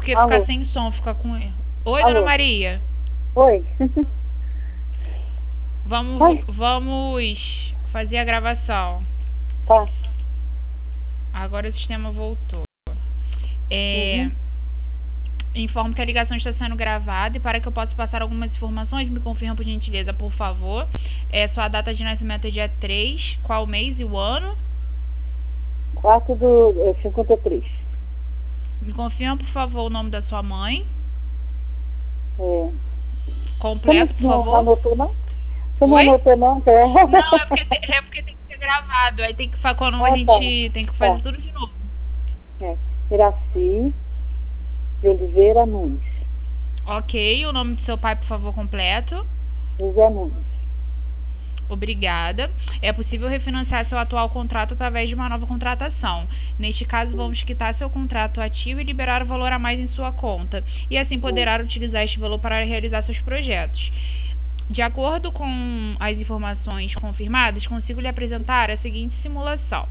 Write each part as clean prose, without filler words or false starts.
porque ficar Alô? sem som, fica com erro. Oi, Dona Alô? Maria. Oi. Oi. Vamos fazer a gravação. Tá. Agora o sistema voltou. Uhum. Informo que a ligação está sendo gravada e para que eu possa passar algumas informações, me confirma por gentileza, por favor. Sua data de nascimento é dia 3, qual mês e o ano? 4 do 53. Me confirma, por favor, o nome da sua mãe. É. Você Completo, por não favor. anotou, não? Você não Oi? anotou, não? Não, é porque tem que ser gravado. Aí tem que quando a Ah, tá. gente tem que fazer Tá. tudo de novo. Iraci de Oliveira Nunes. Ok, o nome do seu pai, por favor, completo. José Nunes. Obrigada. É possível refinanciar seu atual contrato através de uma nova contratação. Neste caso, vamos quitar seu contrato ativo e liberar o valor a mais em sua conta. E assim poderá utilizar este valor para realizar seus projetos. De acordo com as informações confirmadas, consigo lhe apresentar a seguinte simulação.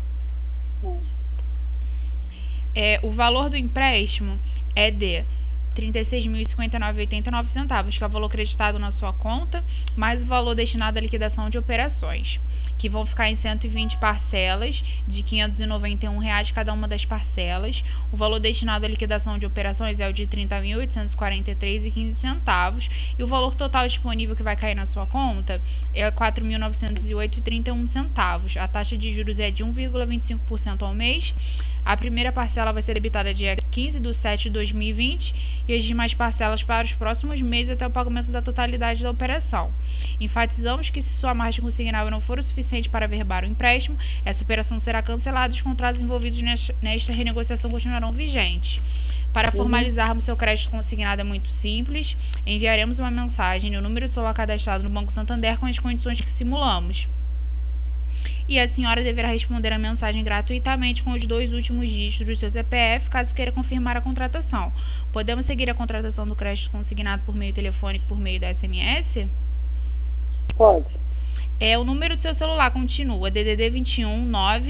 O valor do empréstimo é de R$ 36.059,89, que é o valor acreditado na sua conta, mais o valor destinado à liquidação de operações, que vão ficar em 120 parcelas de R$ 591 cada uma das parcelas. O valor destinado à liquidação de operações é o de R$ 30.843,15, e o valor total disponível que vai cair na sua conta é R$ 4.908,31. A taxa de juros é de 1,25% ao mês. A primeira parcela vai ser debitada dia 15/7/2020 e as demais parcelas para os próximos meses até o pagamento da totalidade da operação. Enfatizamos que se sua margem consignável não for o suficiente para averbar o empréstimo, essa operação será cancelada e os contratos envolvidos nesta renegociação continuarão vigentes. Para formalizarmos seu crédito consignado é muito simples. Enviaremos uma mensagem no número do celular cadastrado no Banco Santander com as condições que simulamos. E a senhora deverá responder a mensagem gratuitamente com os 2 últimos dígitos do seu CPF, caso queira confirmar a contratação. Podemos seguir a contratação do crédito consignado por meio telefônico por meio da SMS? Pode. O número do seu celular continua DDD 21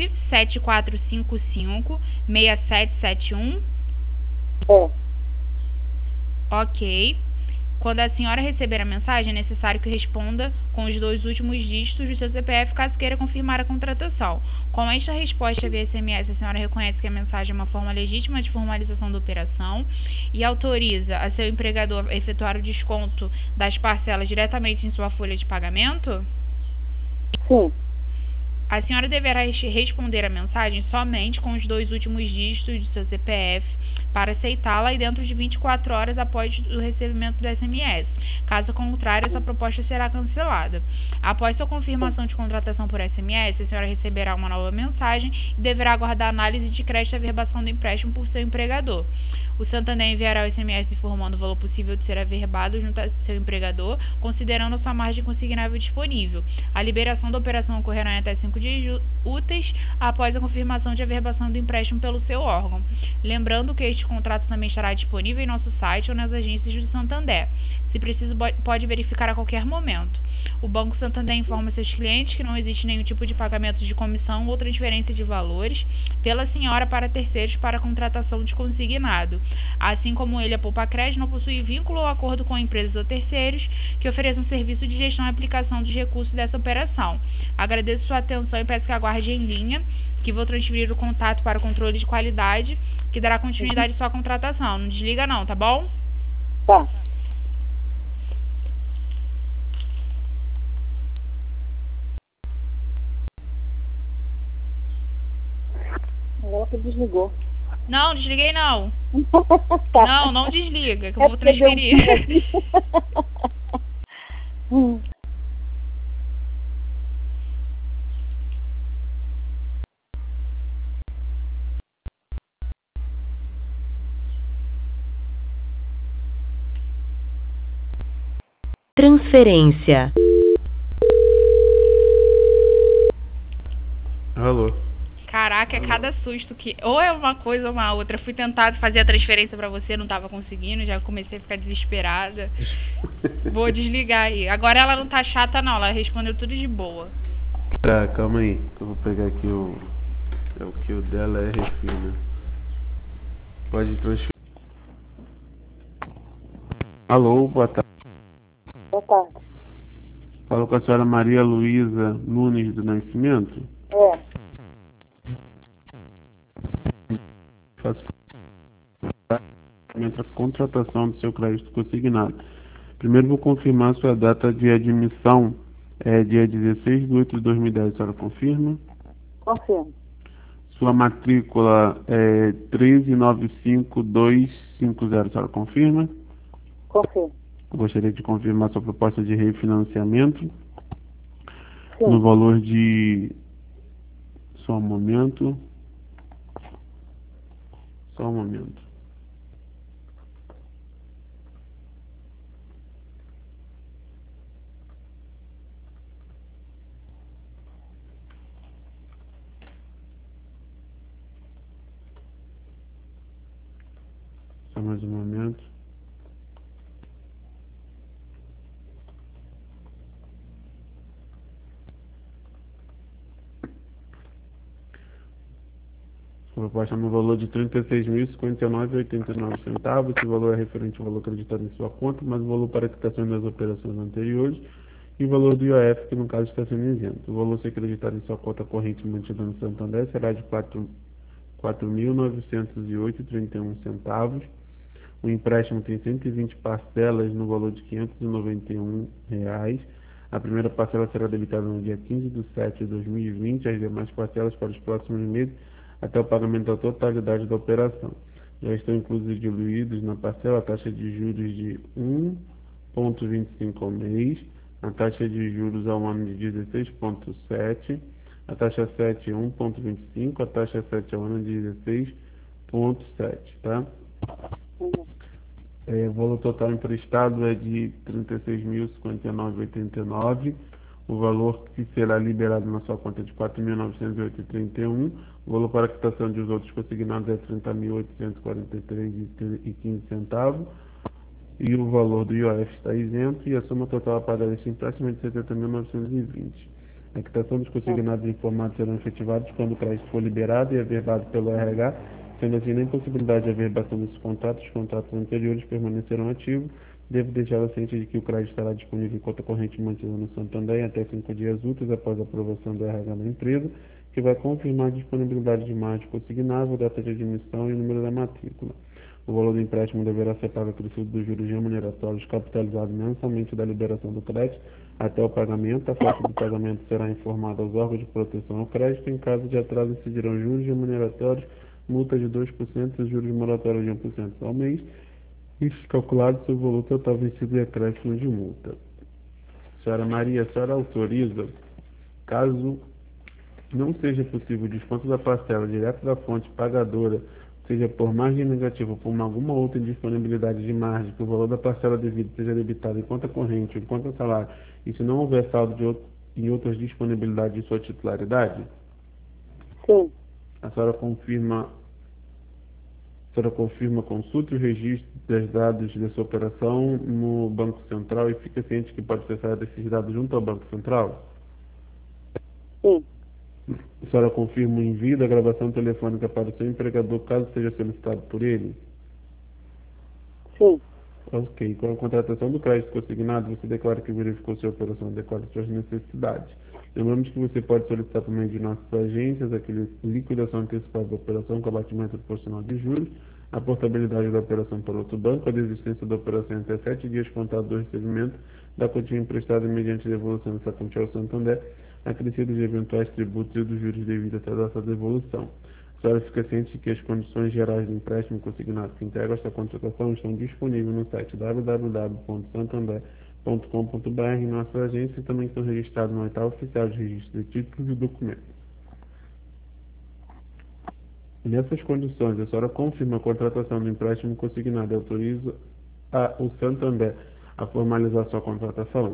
97455 6771. Ok. Quando a senhora receber a mensagem, é necessário que responda com os 2 últimos dígitos do seu CPF, caso queira confirmar a contratação. Com esta resposta via SMS, a senhora reconhece que a mensagem é uma forma legítima de formalização da operação e autoriza a seu empregador a efetuar o desconto das parcelas diretamente em sua folha de pagamento? Sim. A senhora deverá responder a mensagem somente com os 2 últimos dígitos do seu CPF para aceitá-la e dentro de 24 horas após o recebimento do SMS. Caso contrário, essa proposta será cancelada. Após sua confirmação de contratação por SMS, a senhora receberá uma nova mensagem e deverá aguardar a análise de crédito e averbação do empréstimo por seu empregador. O Santander enviará o SMS informando o valor possível de ser averbado junto ao seu empregador, considerando a sua margem consignável disponível. A liberação da operação ocorrerá em até 5 dias úteis após a confirmação de averbação do empréstimo pelo seu órgão. Lembrando que este contrato também estará disponível em nosso site ou nas agências do Santander. Se preciso, pode verificar a qualquer momento. O Banco Santander informa seus clientes que não existe nenhum tipo de pagamento de comissão ou transferência de valores pela senhora para terceiros para contratação de consignado. Assim como ele, a Poupa Crédito não possui vínculo ou acordo com empresas ou terceiros que ofereçam serviço de gestão e aplicação dos recursos dessa operação. Agradeço sua atenção e peço que aguarde em linha, que vou transferir o contato para o controle de qualidade, que dará continuidade à sua contratação. Não desliga não, tá bom? Tá. Ela que desligou. Não, desliguei não. Tá. Não desliga, que eu É vou porque deu um transferir. pulo aqui. Transferência. Alô? Caraca, é cada susto que... Ou é uma coisa ou uma outra. Fui tentar fazer a transferência pra você, não tava conseguindo, já comecei a ficar desesperada. Vou desligar aí. Agora ela não tá chata não, ela respondeu tudo de boa. Tá, calma aí, que eu vou pegar aqui o... É o que o dela é refil, né? Pode transferir. Alô, boa tarde. Boa tarde. Falo com a senhora Maria Luísa Nunes do Nascimento. É. Faço a contratação do seu crédito consignado. Primeiro vou confirmar sua data de admissão. É dia 16 de 8 de 2010, a senhora confirma? Confirmo. Sua matrícula é 1395250, a senhora confirma? Confirmo. Gostaria de confirmar sua proposta de refinanciamento Sim. no valor de... Só um momento. Só um momento. Só mais um momento. Sua proposta no valor de R$ 36.059,89. Esse valor é referente ao valor acreditado em sua conta, mas o valor para a quitação das operações anteriores e o valor do IOF, que no caso está sendo isento. O valor a ser acreditado em sua conta corrente mantida no Santander será de R$ 4.908,31. O empréstimo tem 120 parcelas no valor de R$ 591. A primeira parcela será debitada no dia 15 de 7 de 2020, as demais parcelas para os próximos meses, até o pagamento da totalidade da operação. Já estão incluídos na parcela a taxa de juros de 1,25 ao mês, a taxa de juros ao ano de 16,7, a taxa 7 1,25, a taxa 7 ao ano de 16,7, tá? O valor total emprestado é de R$ 36.059,89. O valor que será liberado na sua conta é de R$ 4.908,31. O valor para a quitação dos outros consignados é R$ 30.843,15. E o valor do IOF está isento e a soma total a pagar deste empréstimo é de R$ 70.920. A quitação dos consignados informados serão efetivados quando o crédito for liberado e averbado pelo RH. Sendo assim, nem possibilidade de averbação desses contratos, os contratos anteriores permanecerão ativos. Devo deixar ciente de que o crédito estará disponível em conta corrente mantida no Santander em até 5 dias úteis após a aprovação do RH da empresa, que vai confirmar a disponibilidade de margem consignável, data de admissão e o número da matrícula. O valor do empréstimo deverá ser pago acrescido dos juros remuneratórios capitalizados mensalmente da liberação do crédito até o pagamento. A falta do pagamento será informada aos órgãos de proteção ao crédito. Em caso de atraso, incidirão juros remuneratórios, multa de 2% e juros moratórios de 1% ao mês, isso calculado sobre o valor total vencido e acréscimo de multa. Senhora Maria, a senhora autoriza, caso não seja possível o desconto da parcela direto da fonte pagadora, seja por margem negativa ou por alguma outra indisponibilidade de margem, que o valor da parcela devida seja debitado em conta corrente ou em conta salário, e se não houver saldo em outras disponibilidades de sua titularidade? Sim. A senhora confirma consulte o registro dos dados dessa operação no Banco Central e fica ciente que pode ser acessado esses dados junto ao Banco Central? Sim. A senhora confirma o envio da gravação telefônica para o seu empregador, caso seja solicitado por ele? Sim. Ok. Com a contratação do crédito consignado, você declara que verificou se a operação adequada às suas necessidades. Lembramos que você pode solicitar por meio de nossas agências a liquidação antecipada da operação com abatimento proporcional de juros, a portabilidade da operação para outro banco, a desistência da operação em até 7 dias contados do recebimento da quantia emprestada mediante devolução dessa quantia ao Santander, acrescidos de eventuais tributos e dos juros devidos até a data da devolução. A senhora fica ciente de que as condições gerais do empréstimo consignado que integram esta contratação estão disponíveis no site www.santander.com.br em nossa agência e também estão registrados no oitavo oficial de registro de títulos e documentos. Nessas condições, a senhora confirma a contratação do empréstimo consignado e autoriza o Santander a formalizar sua contratação?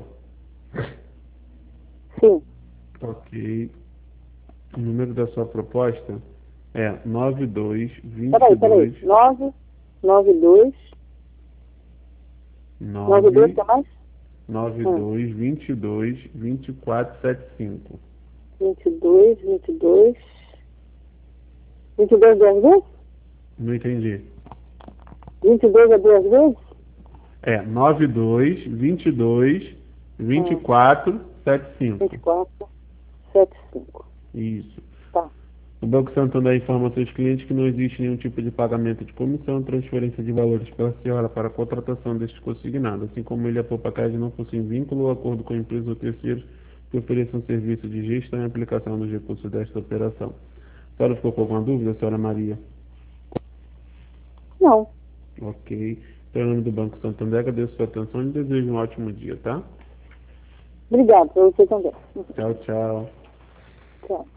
Sim. Ok. O número da sua proposta é 9222... Peraí. 992... 92, que mais? 9222 2475. 22 duas vezes? Não entendi. 22 é duas vezes? É 92 22 24 75. 24, 75. Isso. Tá. O Banco Santander informa a seus clientes que não existe nenhum tipo de pagamento de comissão, transferência de valores pela senhora para a contratação destes consignados, assim como ele e a Poupacaid não possuem vínculo ou acordo com empresas ou terceiros que ofereçam serviço de gestão e aplicação dos recursos desta operação. A senhora ficou com alguma dúvida, senhora Maria? Não. Ok. Então, em nome do Banco Santander, agradeço a sua atenção e desejo um ótimo dia, tá? Obrigado, para você também. Tchau, tchau. Tchau.